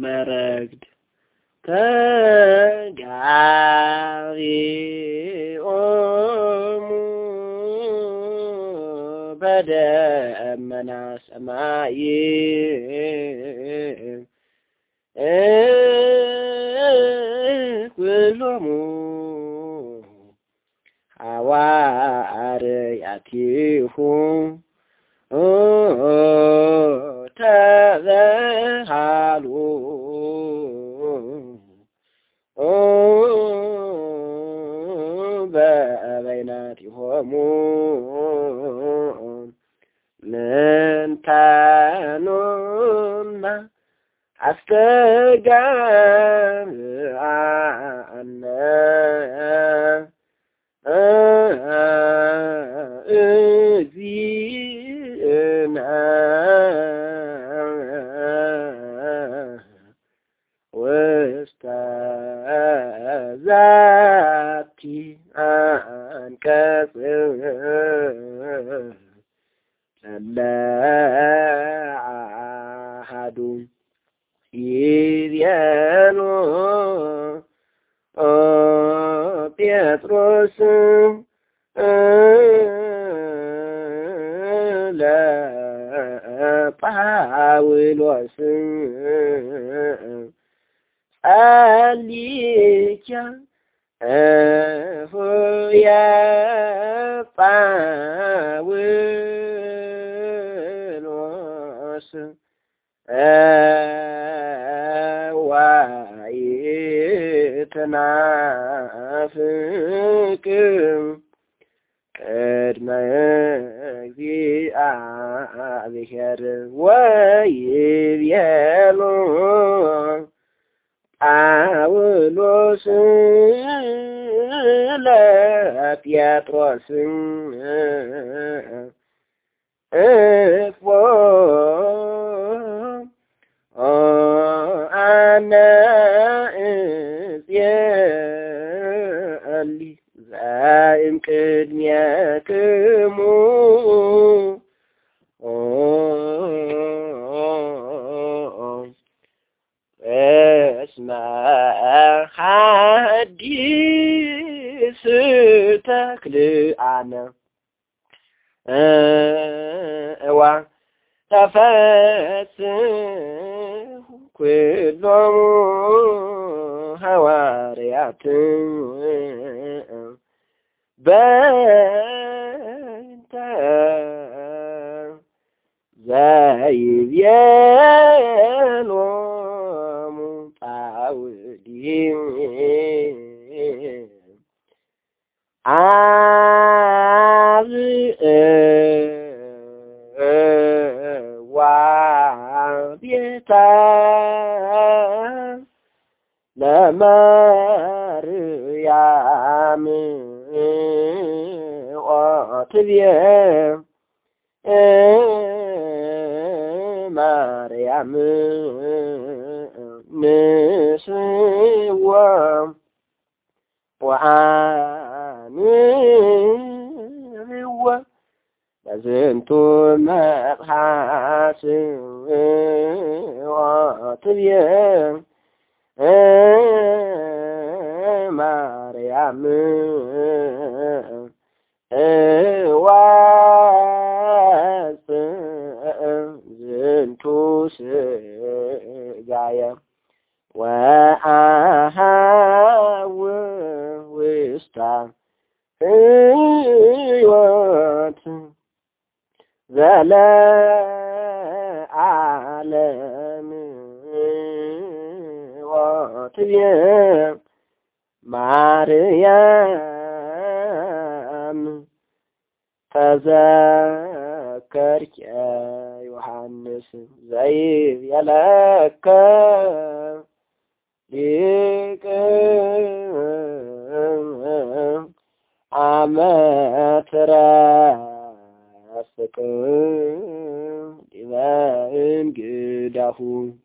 መረግድ ተጋሪኦሙ በደመና ሰማይ ኩሎሙ ሐዋርያቲሁ ተዘሃሉ በበይናቲሆሙ ምንተኑና አስተጋብአነ እግዚእነ ውስተ ዛቲ አንቀጽ ለአሐዱ ይቤሎ ጴጥሮስ ለጳውሎስ ጸልይከ ሆየ ጳውሎስ ወይትናፍቅ ቅድመ እግዚአብሔር ወይቤሎ ጳውሎስ ለጴጥሮስ እፎ አነ እጼሊ ዘእምቅድሜክሙ እስመ ሐዲስ ተክልአነ እዋ ተፈስሑ ኩሎሙ ሐዋርያት በእንተ ዘይቤሎሙ ጳውሊ ቤታ ለማርያም ኦትብየ ማርያም ንስዋ ወአንብዋ ለዝንቱ መጽሐፍ ኦትብየ ማርያም ዝንቱ ሥጋየ ወአሐው ውስተ ሕይወት ዘለዓለም ወትብየ ማርያም ተዘከርኪ ዮሐንስ ዘይቤለከ ሊቅ አመ ትረፍቅ ዲበ እንግዳሁ